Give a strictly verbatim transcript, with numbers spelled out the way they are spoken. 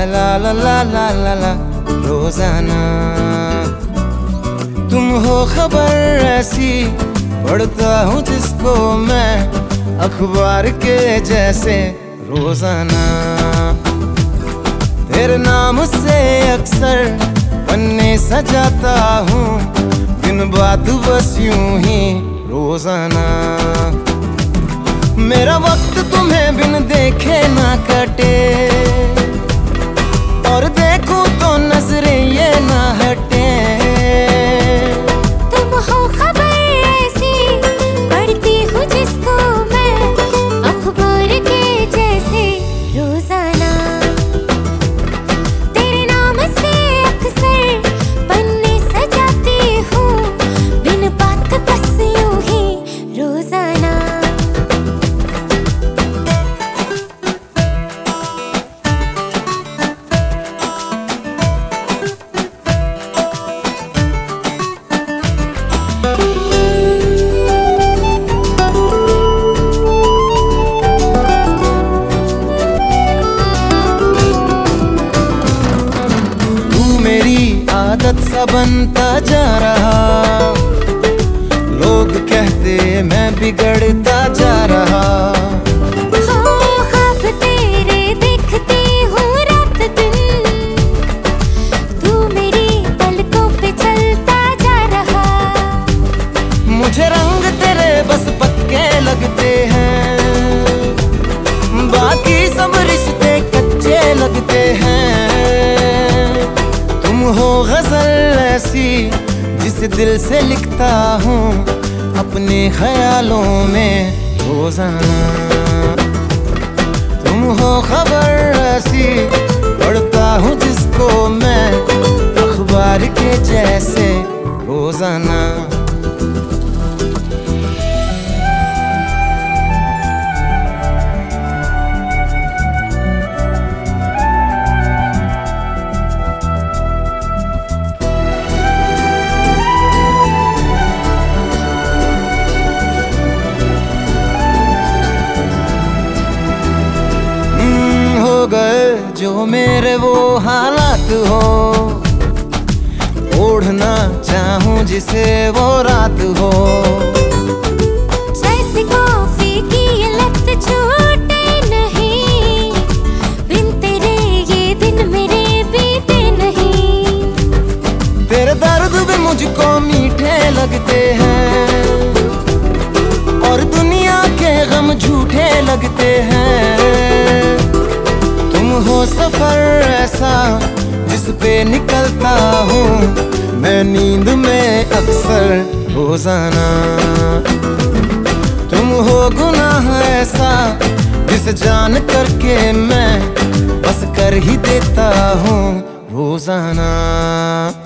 ला ला ला ला ला ला रोजाना। तुम हो खबर ऐसी पढ़ता हूँ जिसको मैं अखबार के जैसे रोजाना। तेरे नाम से अक्सर पन्ने सजाता हूँ दिन बात बस यूं ही रोजाना। मेरा वक्त तुम्हें बिन देखे ना कटे और देखूं तो नजरें ये ना हटे। तुम हो खबर ऐसी पढ़ती हूँ जिसको मैं अखबार के जैसे रोजाना। तेरे नाम से अक्सर पन्ने सजाती हूँ बिन बात बस यूं ही रोजाना। आदत सा बनता जा रहा, लोग कहते मैं बिगड़ता जा रहा। ख्वाब तेरे देखती हूँ रात दिन, तू मेरी पलकों पे चलता जा रहा। मुझे रंग तेरे बस पक्के लगते हैं, बाकी सब रिश्ते कच्चे लगते हैं। तुम हो गजल ऐसी जिसे दिल से लिखता हूँ अपने ख्यालों में रोजाना। तुम हो खबर ऐसी पढ़ता हूँ जिसको मैं अखबार के जैसे रोजाना। गए जो मेरे वो हालात हो, ओढ़ना चाहूं जिसे वो रात हो। जैसे कॉफी की ये लत छूटे नहीं, बिन तेरे ये दिन मेरे बीते नहीं। तेरे दर्द भी मुझको मीठे लगते हैं और दुनिया के गम झूठे लगते हैं। हो सफर ऐसा जिस पे निकलता हूँ मैं नींद में अक्सर रोजाना। तुम हो गुनाह ऐसा जिसे जान करके मैं बस कर ही देता हूँ रोजाना।